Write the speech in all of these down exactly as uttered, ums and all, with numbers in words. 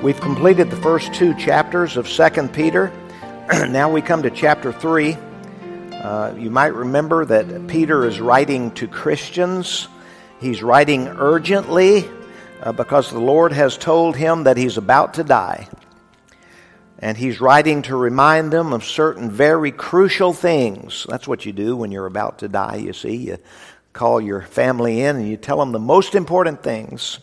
We've completed the first two chapters of Second Peter. Now we come to chapter three. Uh, you might remember that Peter is writing to Christians. He's writing urgently uh, because the Lord has told him that he's about to die. And he's writing to remind them of certain very crucial things. That's what you do when you're about to die, you see. You call your family in and you tell them the most important things.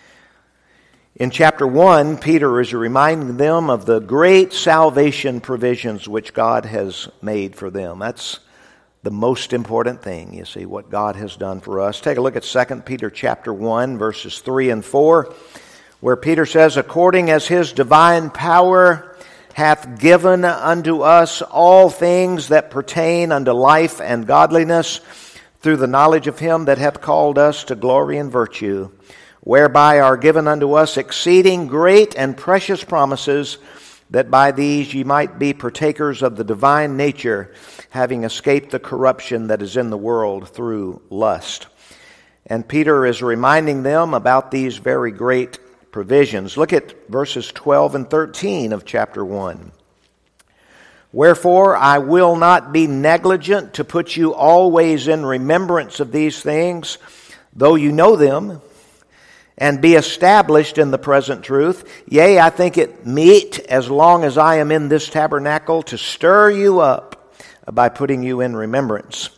In chapter one, Peter is reminding them of the great salvation provisions which God has made for them. That's the most important thing, you see, what God has done for us. Take a look at Second Peter chapter one, verses three and four, where Peter says, "According as his divine power hath given unto us all things that pertain unto life and godliness, through the knowledge of him that hath called us to glory and virtue, whereby are given unto us exceeding great and precious promises, that by these ye might be partakers of the divine nature, having escaped the corruption that is in the world through lust." And Peter is reminding them about these very great provisions. Look at verses twelve and thirteen of chapter one. "Wherefore I will not be negligent to put you always in remembrance of these things, though you know them, and be established in the present truth. Yea, I think it meet, as long as I am in this tabernacle, to stir you up by putting you in remembrance."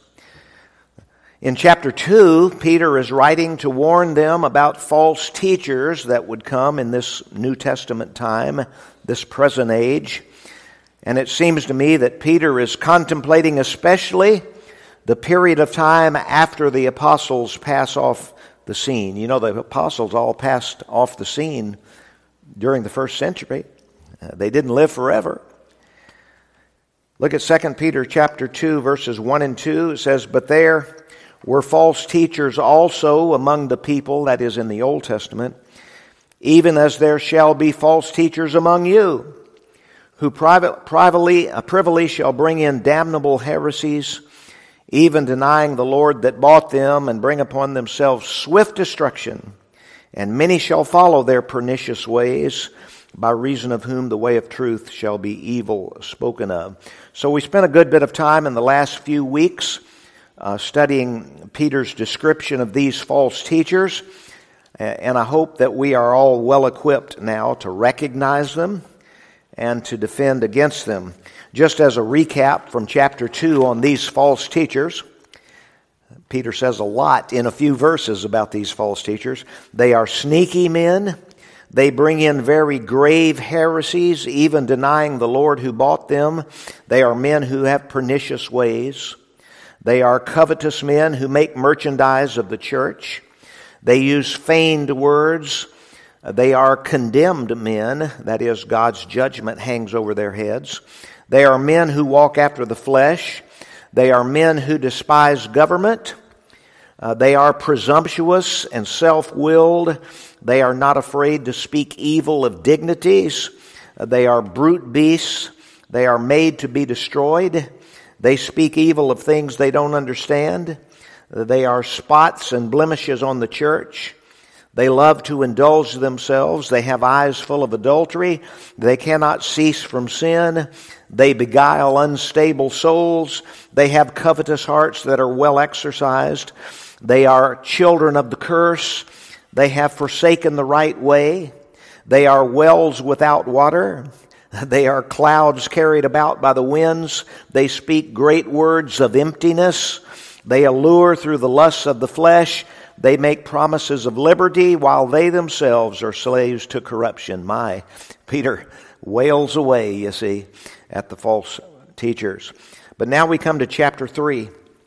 In chapter two, Peter is writing to warn them about false teachers that would come in this New Testament time, this present age. And it seems to me that Peter is contemplating especially the period of time after the apostles pass off the scene. You know, the apostles all passed off the scene during the first century. Uh, they didn't live forever. Look at Second Peter chapter two, verses one and two. It says, "But there were false teachers also among the people," that is in the Old Testament, "even as there shall be false teachers among you, who private, privately, uh, privily shall bring in damnable heresies, even denying the Lord that bought them, and bring upon themselves swift destruction. And many shall follow their pernicious ways, by reason of whom the way of truth shall be evil spoken of." So we spent a good bit of time in the last few weeks uh, studying Peter's description of these false teachers, and I hope that we are all well equipped now to recognize them and to defend against them. Just as a recap from chapter two on these false teachers, Peter says a lot in a few verses about these false teachers. They are sneaky men. They bring in very grave heresies, even denying the Lord who bought them. They are men who have pernicious ways. They are covetous men who make merchandise of the church. They use feigned words. They are condemned men. That is, God's judgment hangs over their heads. They are men who walk after the flesh. They are men who despise government. Uh, they are presumptuous and self-willed. They are not afraid to speak evil of dignities. Uh, they are brute beasts. They are made to be destroyed. They speak evil of things they don't understand. Uh, they are spots and blemishes on the church. They love to indulge themselves. They have eyes full of adultery. They cannot cease from sin. They beguile unstable souls. They have covetous hearts that are well exercised. They are children of the curse. They have forsaken the right way. They are wells without water. They are clouds carried about by the winds. They speak great words of emptiness. They allure through the lusts of the flesh. They make promises of liberty while they themselves are slaves to corruption. My, Peter wails away, you see, at the false teachers. But now we come to chapter three.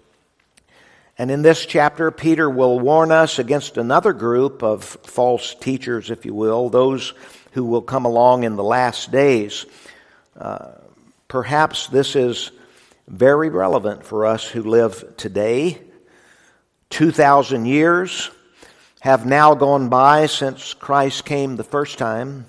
And in this chapter, Peter will warn us against another group of false teachers, if you will, those who will come along in the last days. Uh, perhaps this is very relevant for us who live today. Two thousand years have now gone by since Christ came the first time.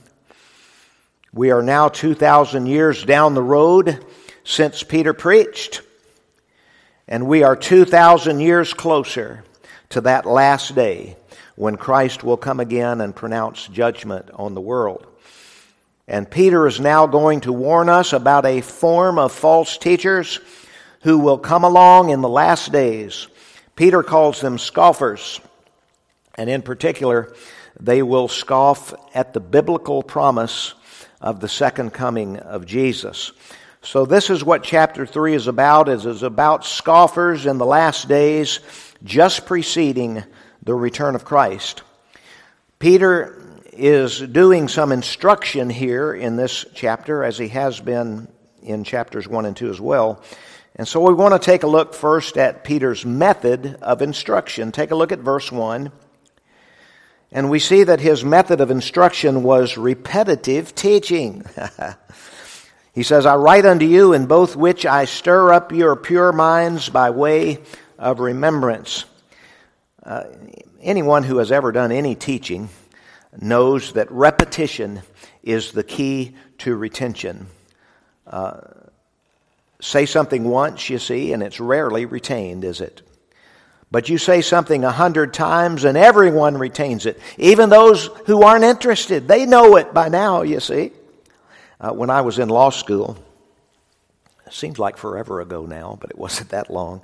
We are now two thousand years down the road since Peter preached. And we are two thousand years closer to that last day when Christ will come again and pronounce judgment on the world. And Peter is now going to warn us about a form of false teachers who will come along in the last days. Peter calls them scoffers. And in particular, they will scoff at the biblical promise of the second coming of Jesus. So this is what chapter three is about. It is about scoffers in the last days, just preceding the return of Christ. Peter is doing some instruction here in this chapter, as he has been in chapters one and two as well. And so we want to take a look first at Peter's method of instruction. Take a look at verse one. And we see that his method of instruction was repetitive teaching. He says, I write unto you in both which I stir up your pure minds by way of remembrance. Uh, anyone who has ever done any teaching knows that repetition is the key to retention. Uh, say something once, you see, and it's rarely retained, is it? But you say something a hundred times and everyone retains it. Even those who aren't interested, they know it by now, you see. Uh, when I was in law school, it seems like forever ago now, but it wasn't that long.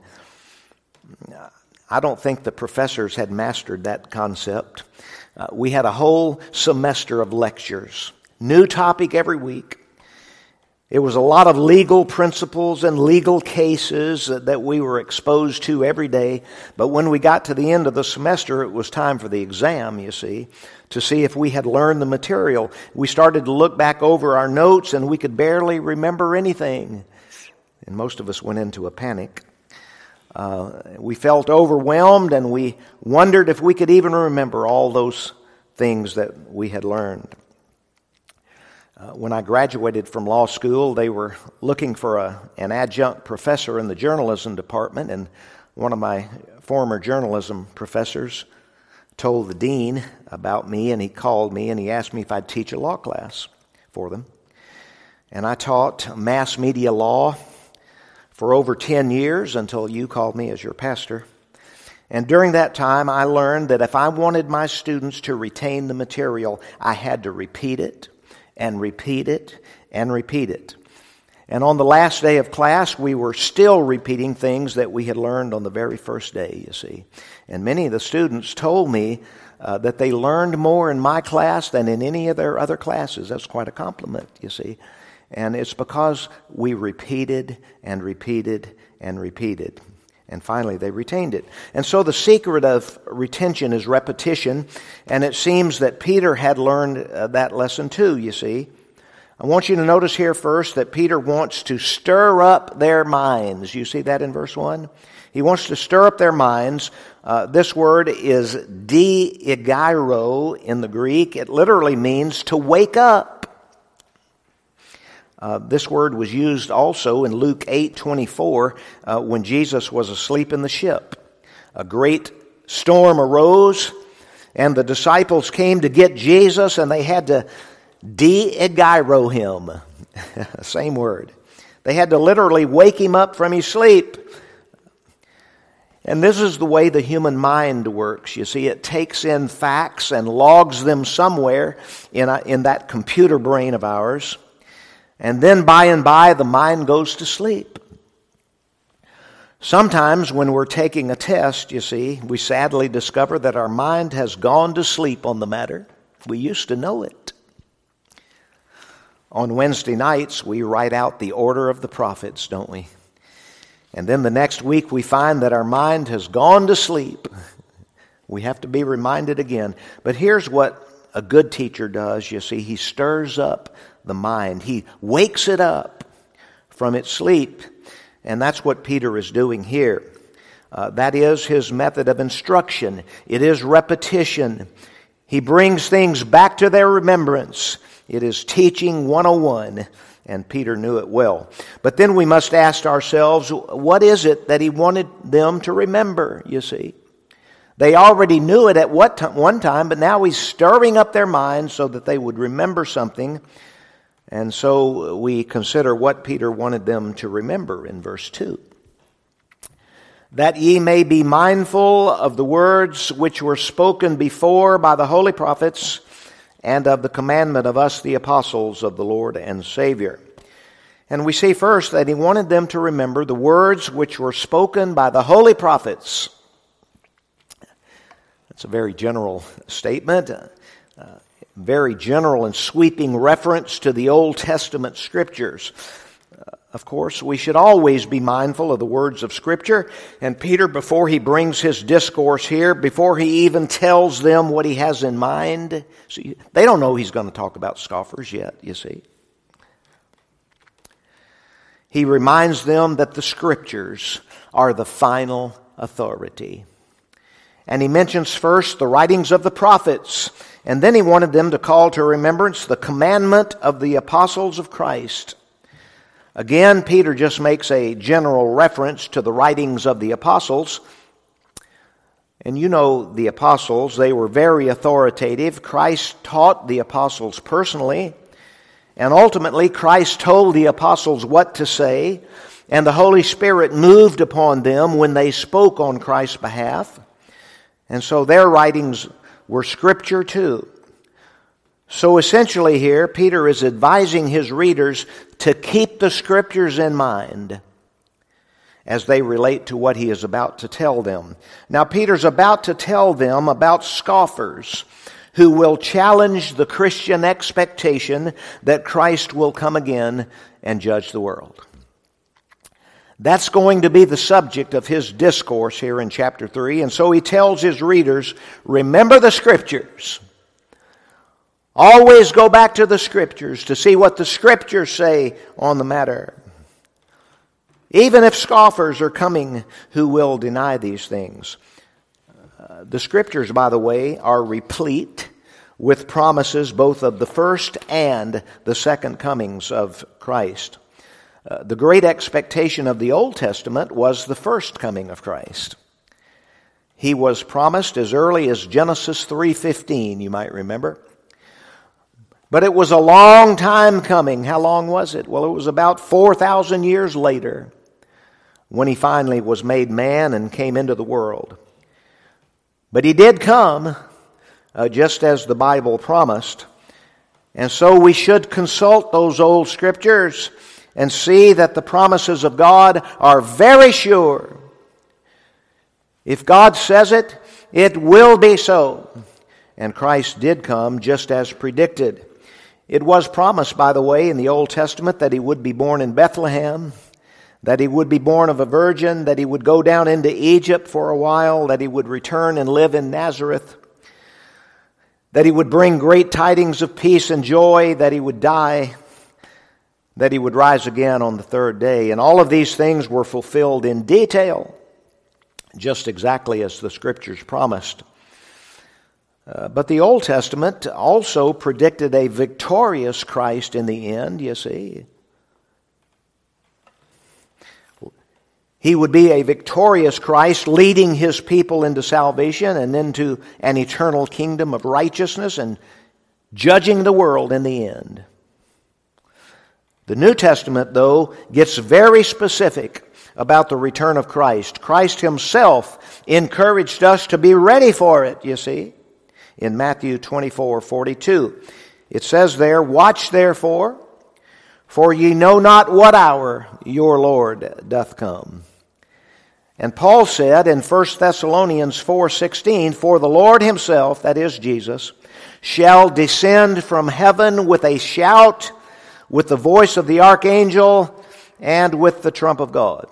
I don't think the professors had mastered that concept. Uh, we had a whole semester of lectures, new topic every week. It was a lot of legal principles and legal cases that, that we were exposed to every day. But when we got to the end of the semester, it was time for the exam, you see, to see if we had learned the material. We started to look back over our notes, and we could barely remember anything. And most of us went into a panic. Uh, we felt overwhelmed, and we wondered if we could even remember all those things that we had learned. Uh, when I graduated from law school, they were looking for a, an adjunct professor in the journalism department, and one of my former journalism professors told the dean about me, and he called me and he asked me if I'd teach a law class for them. And I taught mass media law for over ten years until you called me as your pastor. And during that time, I learned that if I wanted my students to retain the material, I had to repeat it and repeat it and repeat it. And on the last day of class, we were still repeating things that we had learned on the very first day, you see. And many of the students told me uh, that they learned more in my class than in any of their other classes. That's quite a compliment, you see. And it's because we repeated and repeated and repeated. And finally, they retained it. And so the secret of retention is repetition. And it seems that Peter had learned uh, that lesson too, you see. I want you to notice here first that Peter wants to stir up their minds. You see that in verse one? He wants to stir up their minds. Uh, this word is diegeiro in the Greek. It literally means to wake up. Uh, this word was used also in Luke eight twenty-four uh, when Jesus was asleep in the ship. A great storm arose, and the disciples came to get Jesus, and they had to diegeiro him. Same word. They had to literally wake him up from his sleep. And this is the way the human mind works. You see, it takes in facts and logs them somewhere in, a, in that computer brain of ours. And then by and by, the mind goes to sleep. Sometimes when we're taking a test, you see, we sadly discover that our mind has gone to sleep on the matter. We used to know it. On Wednesday nights, we write out the order of the prophets, don't we? And then the next week, we find that our mind has gone to sleep. We have to be reminded again. But here's what a good teacher does, you see. He stirs up the mind. He wakes it up from its sleep. And that's what Peter is doing here. Uh, that is his method of instruction. It is repetition. He brings things back to their remembrance. It is teaching one oh one, and Peter knew it well. But then we must ask ourselves, what is it that he wanted them to remember, you see? They already knew it at what t- one time, but now he's stirring up their minds so that they would remember something. And so we consider what Peter wanted them to remember in verse two. That ye may be mindful of the words which were spoken before by the holy prophets and of the commandment of us, the apostles of the Lord and Savior. And we see first that he wanted them to remember the words which were spoken by the holy prophets. That's a very general statement, uh, very general and sweeping reference to the Old Testament Scriptures. Uh, of course, we should always be mindful of the words of Scripture. And Peter, before he brings his discourse here, before he even tells them what he has in mind, see, they don't know he's going to talk about scoffers yet, you see. He reminds them that the Scriptures are the final authority. And he mentions first the writings of the prophets, and then he wanted them to call to remembrance the commandment of the apostles of Christ. Again, Peter just makes a general reference to the writings of the apostles. And you know the apostles, they were very authoritative. Christ taught the apostles personally. And ultimately, Christ told the apostles what to say, and the Holy Spirit moved upon them when they spoke on Christ's behalf. And so their writings were Scripture too. So essentially here, Peter is advising his readers to keep the Scriptures in mind as they relate to what he is about to tell them. Now, Peter's about to tell them about scoffers who will challenge the Christian expectation that Christ will come again and judge the world. That's going to be the subject of his discourse here in chapter three. And so he tells his readers, remember the Scriptures. Always go back to the Scriptures to see what the Scriptures say on the matter. Even if scoffers are coming who will deny these things. Uh, the Scriptures, by the way, are replete with promises both of the first and the second comings of Christ. Uh, the great expectation of the Old Testament was the first coming of Christ. He was promised as early as Genesis three fifteen, you might remember. But it was a long time coming. How long was it? Well, it was about four thousand years later when he finally was made man and came into the world. But he did come, uh, just as the Bible promised. And so we should consult those old Scriptures and see that the promises of God are very sure. If God says it, it will be so. And Christ did come just as predicted. It was promised, by the way, in the Old Testament that he would be born in Bethlehem, that he would be born of a virgin, that he would go down into Egypt for a while, that he would return and live in Nazareth, that he would bring great tidings of peace and joy, that he would die, that he would rise again on the third day. And all of these things were fulfilled in detail, just exactly as the Scriptures promised. Uh, but the Old Testament also predicted a victorious Christ in the end, you see. He would be a victorious Christ leading his people into salvation and into an eternal kingdom of righteousness and judging the world in the end. The New Testament, though, gets very specific about the return of Christ. Christ himself encouraged us to be ready for it, you see, in Matthew twenty-four forty-two. It says there, watch therefore, for ye know not what hour your Lord doth come. And Paul said in First Thessalonians four sixteen, for the Lord himself, that is Jesus, shall descend from heaven with a shout, with the voice of the archangel, and with the trump of God.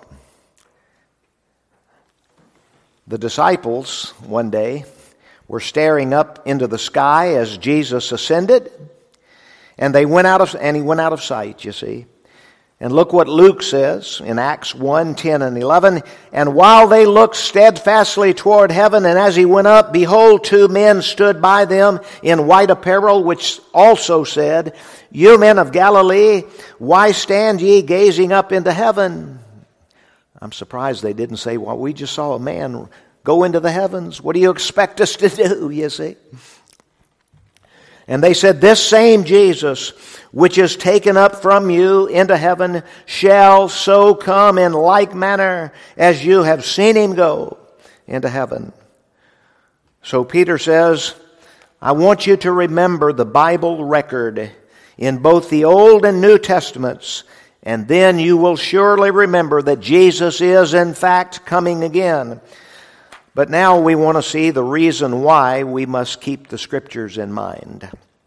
The disciples one day were staring up into the sky as Jesus ascended, and they went out of and he went out of sight, you see. And look what Luke says in Acts one, ten and eleven. And while they looked steadfastly toward heaven, and as he went up, behold, two men stood by them in white apparel, which also said, you men of Galilee, why stand ye gazing up into heaven? I'm surprised they didn't say, well, we just saw a man go into the heavens. What do you expect us to do, you see? And they said, this same Jesus, which is taken up from you into heaven, shall so come in like manner as you have seen him go into heaven. So Peter says, I want you to remember the Bible record in both the Old and New Testaments, and then you will surely remember that Jesus is in fact coming again. But now we want to see the reason why we must keep the Scriptures in mind.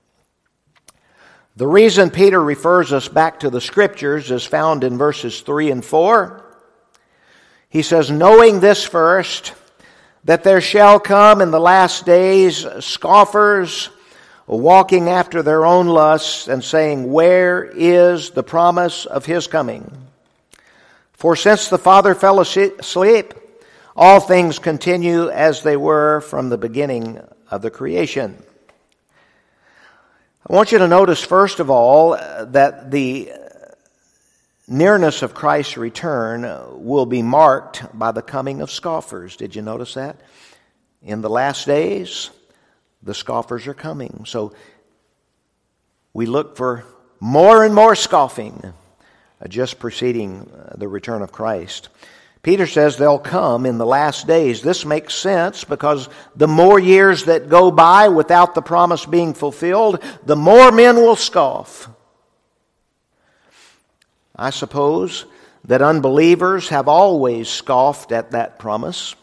The reason Peter refers us back to the Scriptures is found in verses three and four. He says, knowing this first, that there shall come in the last days scoffers, walking after their own lusts, and saying, where is the promise of his coming? For since the Father fell asleep, all things continue as they were from the beginning of the creation. I want you to notice, first of all, that the nearness of Christ's return will be marked by the coming of scoffers. Did you notice that? In the last days, the scoffers are coming. So we look for more and more scoffing just preceding the return of Christ. Peter says they'll come in the last days. This makes sense because the more years that go by without the promise being fulfilled, the more men will scoff. I suppose that unbelievers have always scoffed at that promise.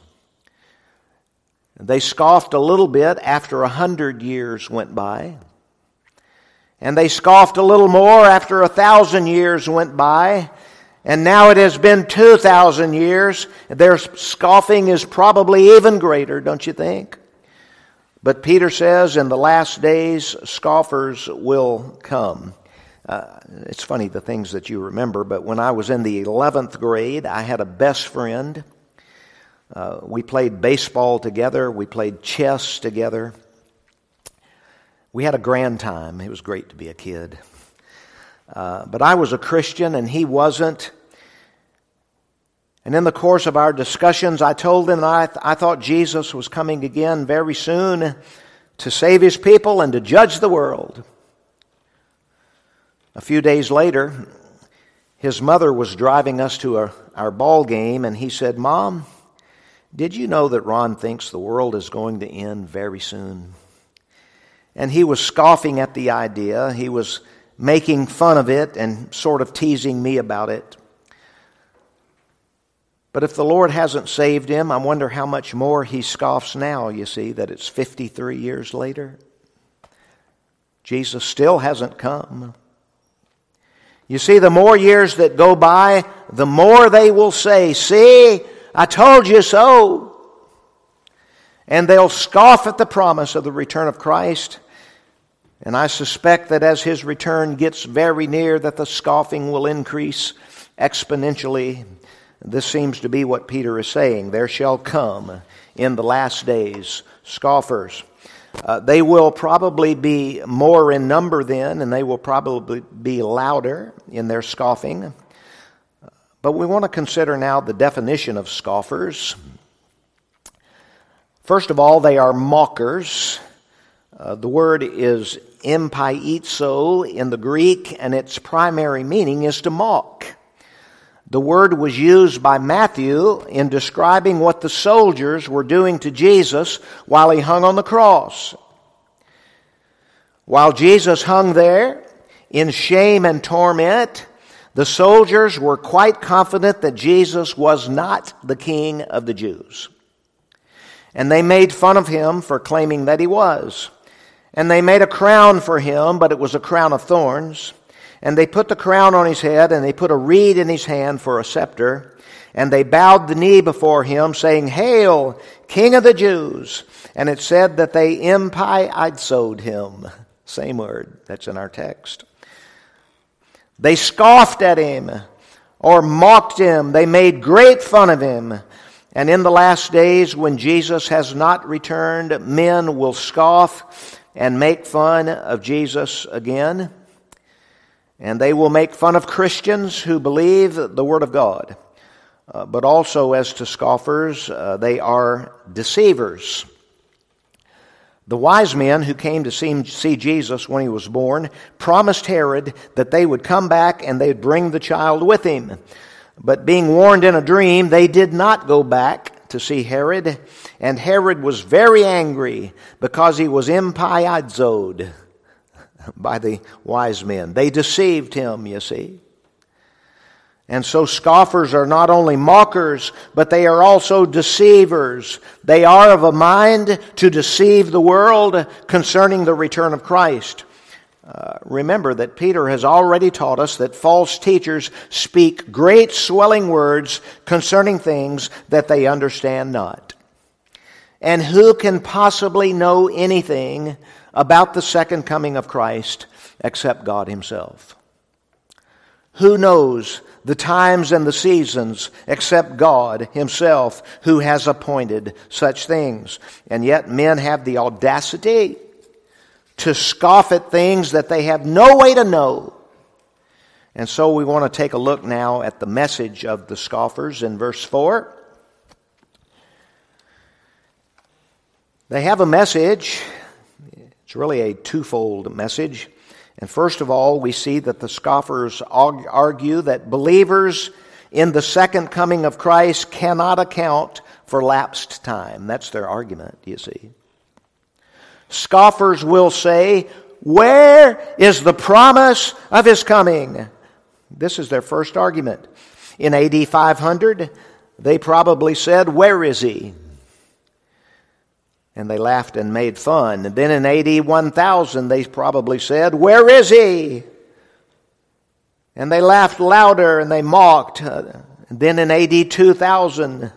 They scoffed a little bit after a hundred years went by. And they scoffed a little more after a thousand years went by. And now it has been two thousand years. Their scoffing is probably even greater, don't you think? But Peter says in the last days, scoffers will come. Uh, it's funny the things that you remember, but when I was in the eleventh grade, I had a best friend. Uh, we played baseball together. We played chess together. We had a grand time. It was great to be a kid. Uh, but I was a Christian and he wasn't. And in the course of our discussions, I told him that I, th- I thought Jesus was coming again very soon to save his people and to judge the world. A few days later, his mother was driving us to a, our ball game, and he said, Mom, did you know that Ron thinks the world is going to end very soon? And he was scoffing at the idea. He was making fun of it and sort of teasing me about it. But if the Lord hasn't saved him, I wonder how much more he scoffs now, you see, that it's fifty-three years later. Jesus still hasn't come. You see, the more years that go by, the more they will say, see, I told you so. And they'll scoff at the promise of the return of Christ. And I suspect that as his return gets very near, that the scoffing will increase exponentially. This seems to be what Peter is saying. There shall come in the last days scoffers. Uh, they will probably be more in number then, and they will probably be louder in their scoffing. But we want to consider now the definition of scoffers. First of all, they are mockers. Uh, the word is empaizo in the Greek, and its primary meaning is to mock. The word was used by Matthew in describing what the soldiers were doing to Jesus while he hung on the cross. While Jesus hung there in shame and torment, the soldiers were quite confident that Jesus was not the King of the Jews. And they made fun of him for claiming that he was. And they made a crown for him, but it was a crown of thorns. And they put the crown on his head, and they put a reed in his hand for a scepter. And they bowed the knee before him, saying, Hail, King of the Jews! And it said that they empaizoed him. Same word. That's in our text. They scoffed at him, or mocked him. They made great fun of him. And in the last days, when Jesus has not returned, men will scoff and make fun of Jesus again. And they will make fun of Christians who believe the Word of God. Uh, but also as to scoffers, uh, they are deceivers. The wise men who came to see, see Jesus when he was born promised Herod that they would come back and they'd bring the child with him. But being warned in a dream, they did not go back to see Herod, and Herod was very angry because he was empaizoed by the wise men. They deceived him, you see. And so scoffers are not only mockers, but they are also deceivers. They are of a mind to deceive the world concerning the return of Christ. Uh, remember that Peter has already taught us that false teachers speak great swelling words concerning things that they understand not. And who can possibly know anything about the second coming of Christ except God Himself? Who knows the times and the seasons except God Himself, who has appointed such things? And yet men have the audacity to scoff at things that they have no way to know. And so we want to take a look now at the message of the scoffers in verse four. They have a message. It's really a twofold message. And first of all, we see that the scoffers argue that believers in the second coming of Christ cannot account for lapsed time. That's their argument, you see. Scoffers will say, "Where is the promise of His coming?" This is their first argument. In A D five hundred, they probably said, "Where is He?" And they laughed and made fun. And then in A D one thousand, they probably said, "Where is He?" And they laughed louder and they mocked. And then in A D two thousand,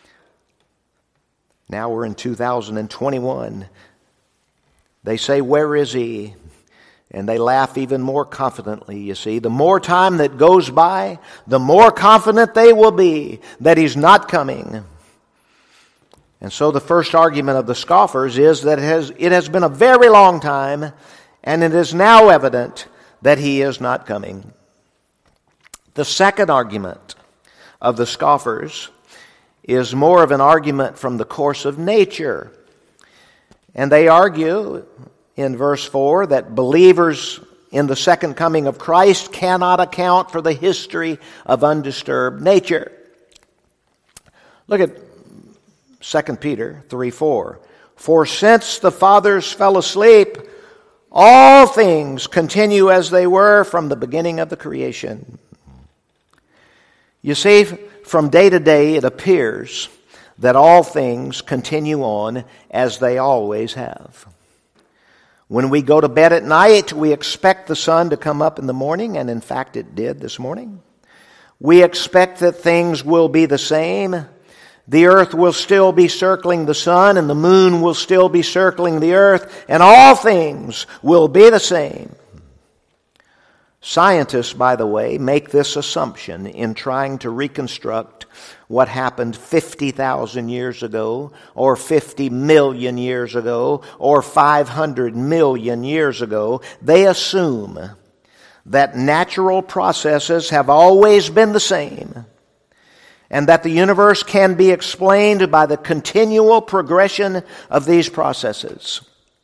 now we're in two thousand twenty-one, they say, "Where is He?" And they laugh even more confidently, you see. The more time that goes by, the more confident they will be that He's not coming. And so the first argument of the scoffers is that it has, it has been a very long time, and it is now evident that He is not coming. The second argument of the scoffers is more of an argument from the course of nature. And they argue in verse four that believers in the second coming of Christ cannot account for the history of undisturbed nature. Look at Second Peter three four. "For since the fathers fell asleep, all things continue as they were from the beginning of the creation." You see, from day to day it appears that all things continue on as they always have. When we go to bed at night, we expect the sun to come up in the morning, and in fact it did this morning. We expect that things will be the same. The earth will still be circling the sun, and the moon will still be circling the earth, and all things will be the same. Scientists, by the way, make this assumption in trying to reconstruct what happened fifty thousand years ago, or fifty million years ago, or five hundred million years ago. They assume that natural processes have always been the same, and that the universe can be explained by the continual progression of these processes.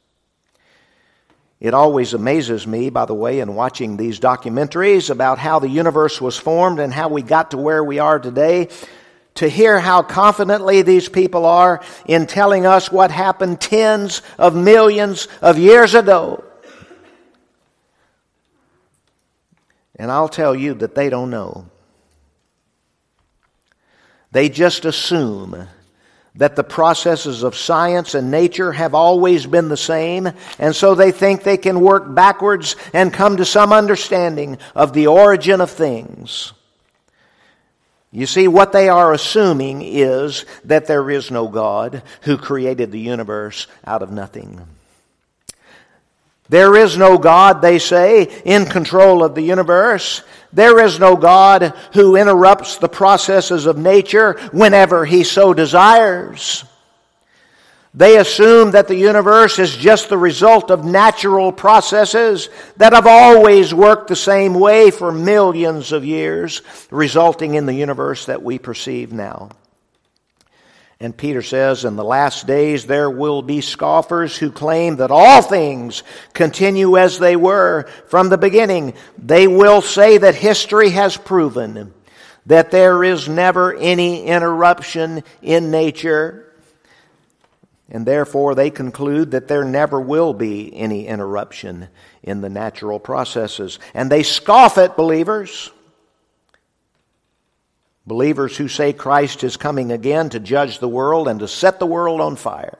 It always amazes me, by the way, in watching these documentaries about how the universe was formed and how we got to where we are today, to hear how confidently these people are in telling us what happened tens of millions of years ago. And I'll tell you that they don't know. They just assume that the processes of science and nature have always been the same, and so they think they can work backwards and come to some understanding of the origin of things. You see, what they are assuming is that there is no God who created the universe out of nothing. There is no God, they say, in control of the universe. There is no God who interrupts the processes of nature whenever He so desires. They assume that the universe is just the result of natural processes that have always worked the same way for millions of years, resulting in the universe that we perceive now. And Peter says, in the last days there will be scoffers who claim that all things continue as they were from the beginning. They will say that history has proven that there is never any interruption in nature, and therefore they conclude that there never will be any interruption in the natural processes. And they scoff at believers. Believers who say Christ is coming again to judge the world and to set the world on fire.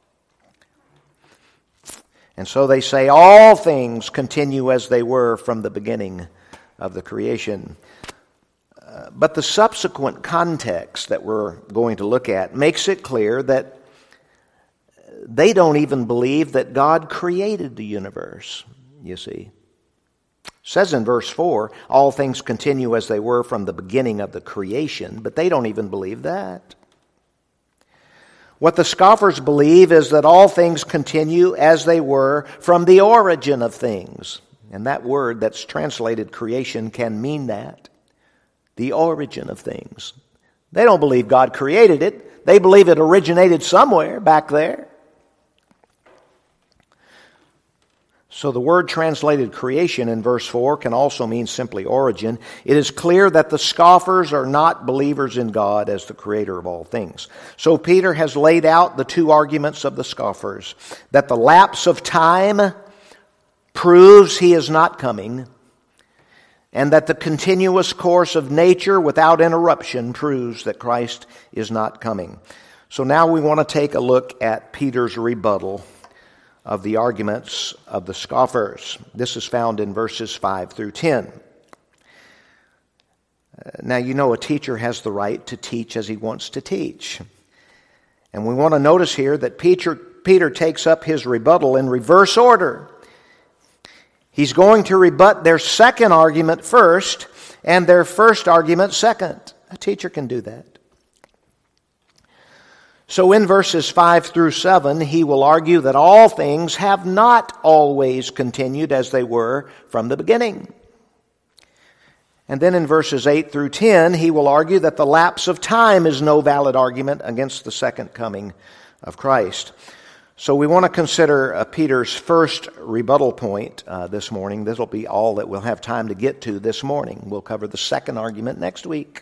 And so they say all things continue as they were from the beginning of the creation. Uh, but the subsequent context that we're going to look at makes it clear that they don't even believe that God created the universe, you see. It says in verse four, all things continue as they were from the beginning of the creation, but they don't even believe that. What the scoffers believe is that all things continue as they were from the origin of things. And that word that's translated creation can mean that. The origin of things. They don't believe God created it. They believe it originated somewhere back there. So the word translated creation in verse four can also mean simply origin. It is clear that the scoffers are not believers in God as the creator of all things. So Peter has laid out the two arguments of the scoffers, that the lapse of time proves he is not coming, and that the continuous course of nature without interruption proves that Christ is not coming. So now we want to take a look at Peter's rebuttal of the arguments of the scoffers. This is found in verses five through ten. Now, you know a teacher has the right to teach as he wants to teach. And we want to notice here that Peter, Peter takes up his rebuttal in reverse order. He's going to rebut their second argument first and their first argument second. A teacher can do that. So in verses five through seven, he will argue that all things have not always continued as they were from the beginning. And then in verses eight through ten, he will argue that the lapse of time is no valid argument against the second coming of Christ. So we want to consider uh, Peter's first rebuttal point uh, this morning. This will be all that we'll have time to get to this morning. We'll cover the second argument next week.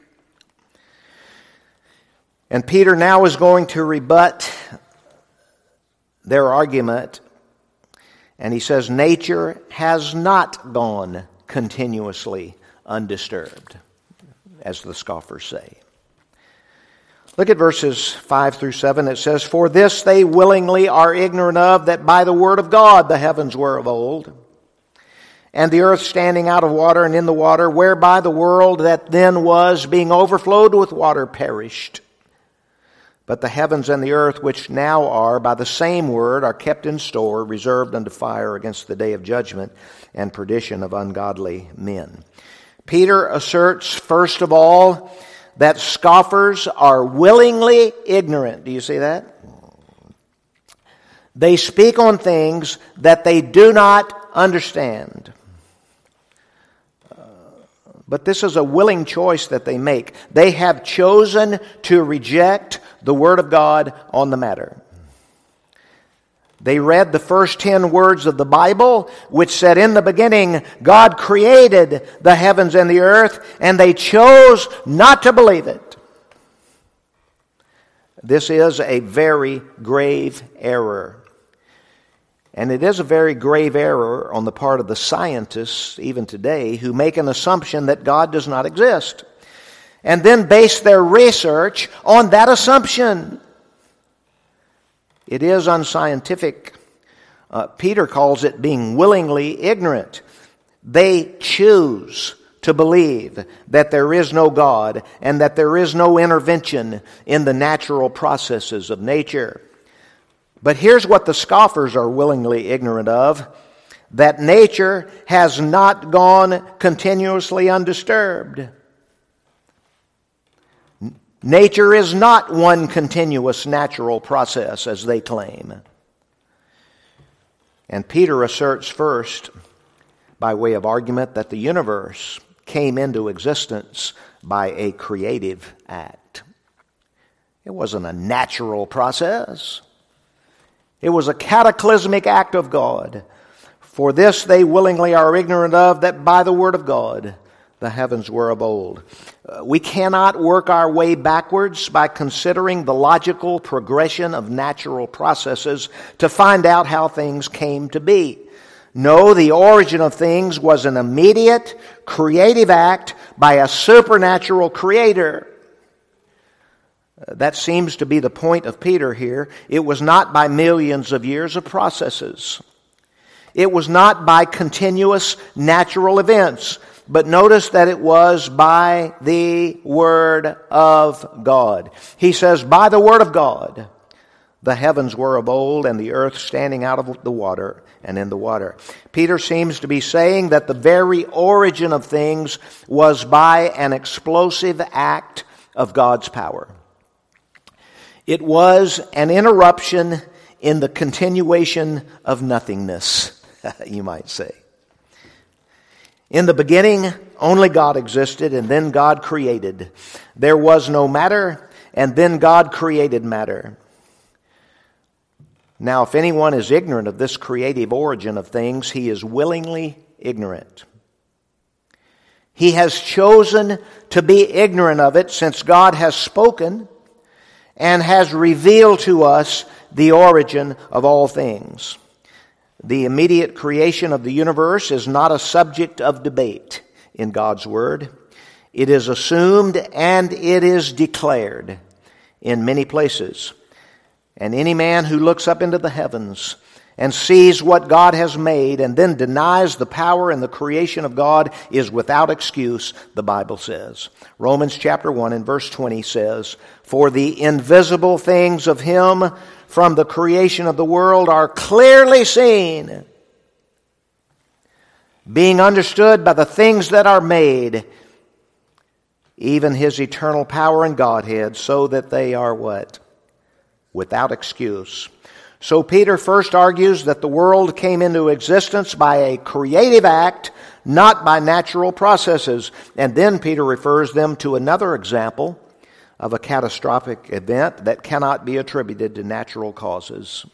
And Peter now is going to rebut their argument. And he says, nature has not gone continuously undisturbed, as the scoffers say. Look at verses five through seven. It says, for this they willingly are ignorant of, that by the word of God the heavens were of old, and the earth standing out of water and in the water, whereby the world that then was, being overflowed with water, perished. But the heavens and the earth which now are, by the same word, are kept in store, reserved unto fire against the day of judgment and perdition of ungodly men. Peter asserts, first of all, that scoffers are willingly ignorant. Do you see that? They speak on things that they do not understand. But this is a willing choice that they make. They have chosen to reject the Word of God on the matter. They read the first ten words of the Bible, which said, in the beginning, God created the heavens and the earth, and they chose not to believe it. This is a very grave error. And it is a very grave error on the part of the scientists, even today, who make an assumption that God does not exist, and then base their research on that assumption. It is unscientific. Uh, Peter calls it being willingly ignorant. They choose to believe that there is no God and that there is no intervention in the natural processes of nature. But here's what the scoffers are willingly ignorant of, that nature has not gone continuously undisturbed. Nature is not one continuous natural process, as they claim. And Peter asserts first, by way of argument, that the universe came into existence by a creative act. It wasn't a natural process. It was a cataclysmic act of God. For this they willingly are ignorant of, that by the word of God the heavens were of old. Uh, we cannot work our way backwards by considering the logical progression of natural processes to find out how things came to be. No, the origin of things was an immediate, creative act by a supernatural creator. Uh, that seems to be the point of Peter here. It was not by millions of years of processes. It was not by continuous natural events. But notice that it was by the Word of God. He says, by the Word of God, the heavens were of old, and the earth standing out of the water and in the water. Peter seems to be saying that the very origin of things was by an explosive act of God's power. It was an interruption in the continuation of nothingness, you might say. In the beginning, only God existed, and then God created. There was no matter, and then God created matter. Now, if anyone is ignorant of this creative origin of things, he is willingly ignorant. He has chosen to be ignorant of it since God has spoken and has revealed to us the origin of all things. The immediate creation of the universe is not a subject of debate in God's Word. It is assumed and it is declared in many places. And any man who looks up into the heavens and sees what God has made and then denies the power and the creation of God is without excuse, the Bible says. Romans chapter one and verse twenty says, "For the invisible things of Him from the creation of the world are clearly seen, being understood by the things that are made, even His eternal power and Godhead, so that they are" what? Without excuse. So Peter first argues that the world came into existence by a creative act, not by natural processes. And then Peter refers them to another example of a catastrophic event that cannot be attributed to natural causes.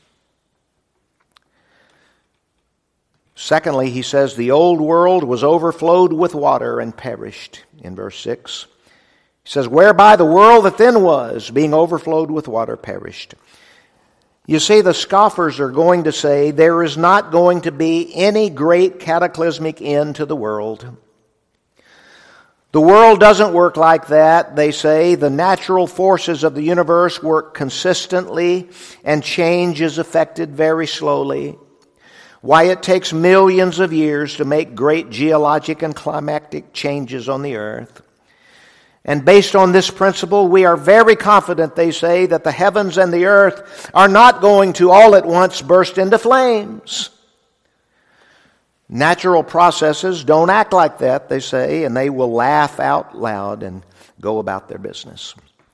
Secondly, he says the old world was overflowed with water and perished, in verse six. He says, whereby the world that then was, being overflowed with water, perished. You see, the scoffers are going to say there is not going to be any great cataclysmic end to the world. The world doesn't work like that, they say. The natural forces of the universe work consistently, and change is effected very slowly. Why it takes millions of years to make great geologic and climatic changes on the earth. And based on this principle, we are very confident, they say, that the heavens and the earth are not going to all at once burst into flames. Natural processes don't act like that, they say, and they will laugh out loud and go about their business.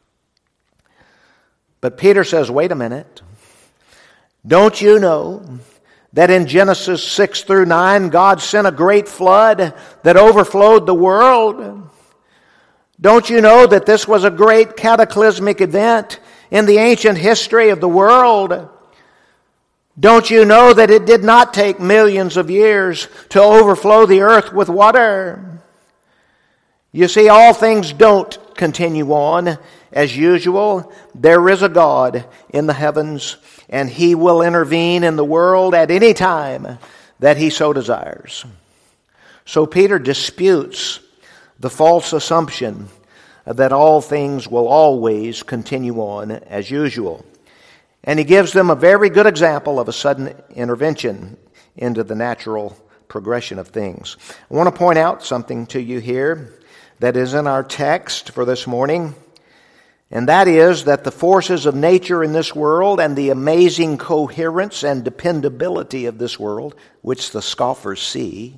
But Peter says, wait a minute. Don't you know that in Genesis six through nine, God sent a great flood that overflowed the world? Don't you know that this was a great cataclysmic event in the ancient history of the world? Don't you know that it did not take millions of years to overflow the earth with water? You see, all things don't continue on as usual. There is a God in the heavens, and He will intervene in the world at any time that He so desires. So Peter disputes the false assumption that all things will always continue on as usual. And he gives them a very good example of a sudden intervention into the natural progression of things. I want to point out something to you here that is in our text for this morning, and that is that the forces of nature in this world and the amazing coherence and dependability of this world, which the scoffers see,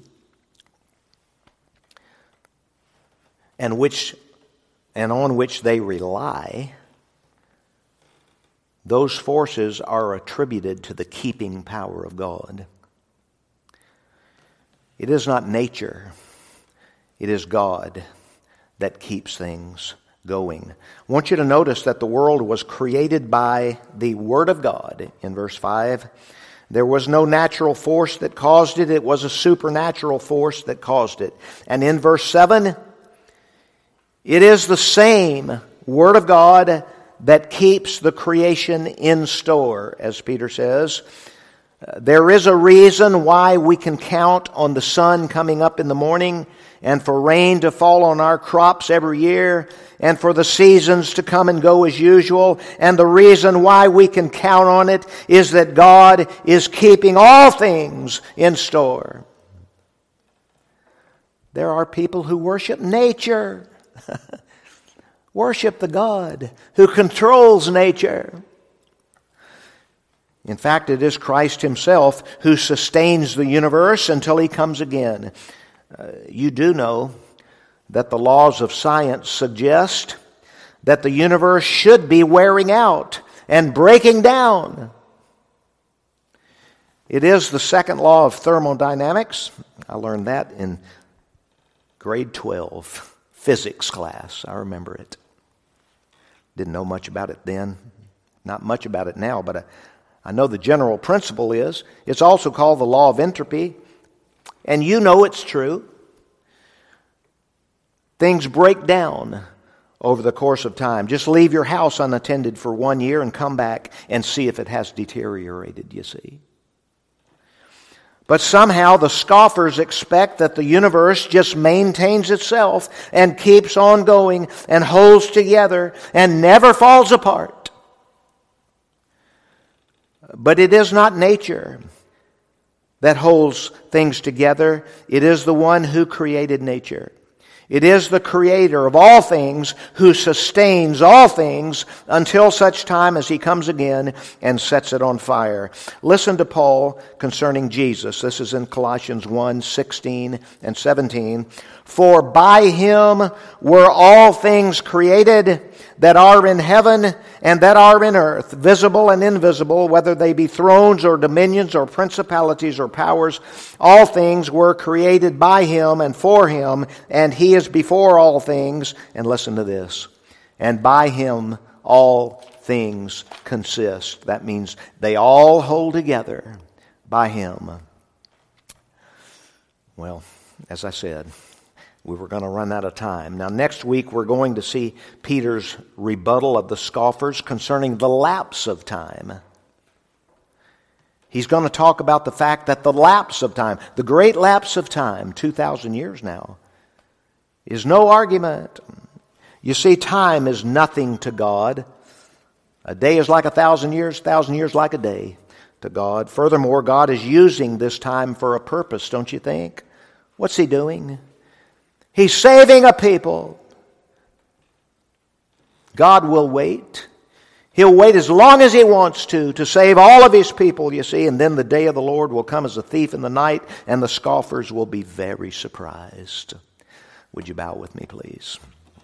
and which and on which they rely, those forces are attributed to the keeping power of God. It is not nature, it is God that keeps things going. I want you to notice that the world was created by the Word of God in verse five. There was no natural force that caused it. It was a supernatural force that caused it. And in verse seven, It is the same Word of God that keeps the creation in store, as Peter says. Uh, there is a reason why we can count on the sun coming up in the morning and for rain to fall on our crops every year and for the seasons to come and go as usual. And the reason why we can count on it is that God is keeping all things in store. There are people who worship nature. Worship the God who controls nature. In fact, it is Christ Himself who sustains the universe until He comes again. Uh, you do know that the laws of science suggest that the universe should be wearing out and breaking down. It is the second law of thermodynamics. I learned that in grade twelve physics class. I remember it. Didn't know much about it then. Not much about it now, but I, I know the general principle is. It's also called the law of entropy. And you know it's true. Things break down over the course of time. Just leave your house unattended for one year and come back and see if it has deteriorated, you see. But somehow the scoffers expect that the universe just maintains itself and keeps on going and holds together and never falls apart. But it is not nature that holds things together. It is the one who created nature. It is the Creator of all things who sustains all things until such time as He comes again and sets it on fire. Listen to Paul concerning Jesus. This is in Colossians one, sixteen and seventeen. For by Him were all things created that are in heaven and that are in earth, visible and invisible, whether they be thrones or dominions or principalities or powers. All things were created by Him and for Him, and He is before all things. And listen to this. And by Him all things consist. That means they all hold together by Him. Well, as I said, we were going to run out of time. Now, next week we're going to see Peter's rebuttal of the scoffers concerning the lapse of time. He's going to talk about the fact that the lapse of time, the great lapse of time, two thousand years now, is no argument. You see, time is nothing to God. A day is like a thousand years, a thousand years like a day to God. Furthermore, God is using this time for a purpose, don't you think? What's He doing? He's saving a people. God will wait. He'll wait as long as He wants to, to save all of His people, you see, and then the day of the Lord will come as a thief in the night, and the scoffers will be very surprised. Would you bow with me, please?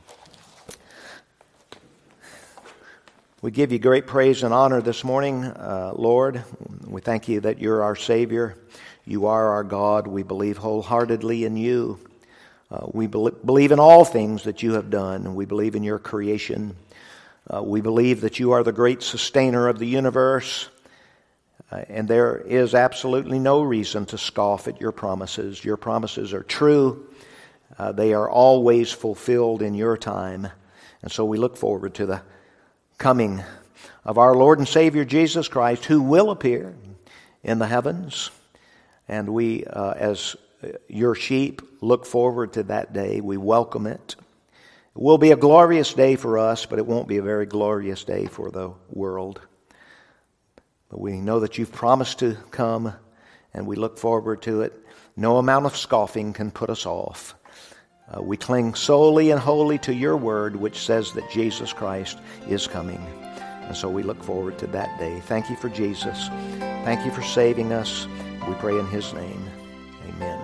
We give You great praise and honor this morning, uh, Lord. We thank You that You're our Savior. You are our God. We believe wholeheartedly in You. Uh, we be- believe in all things that You have done. We believe in Your creation. Uh, we believe that You are the great sustainer of the universe. Uh, and there is absolutely no reason to scoff at Your promises. Your promises are true. Uh, they are always fulfilled in Your time. And so we look forward to the coming of our Lord and Savior Jesus Christ, who will appear in the heavens. And we, uh, as Your sheep, look forward to that day. We welcome it. It will be a glorious day for us, but it won't be a very glorious day for the world. But we know that You've promised to come, and we look forward to it. No amount of scoffing can put us off. Uh, we cling solely and wholly to Your word, which says that Jesus Christ is coming. And so we look forward to that day. Thank You for Jesus. Thank You for saving us. We pray in His name. Amen.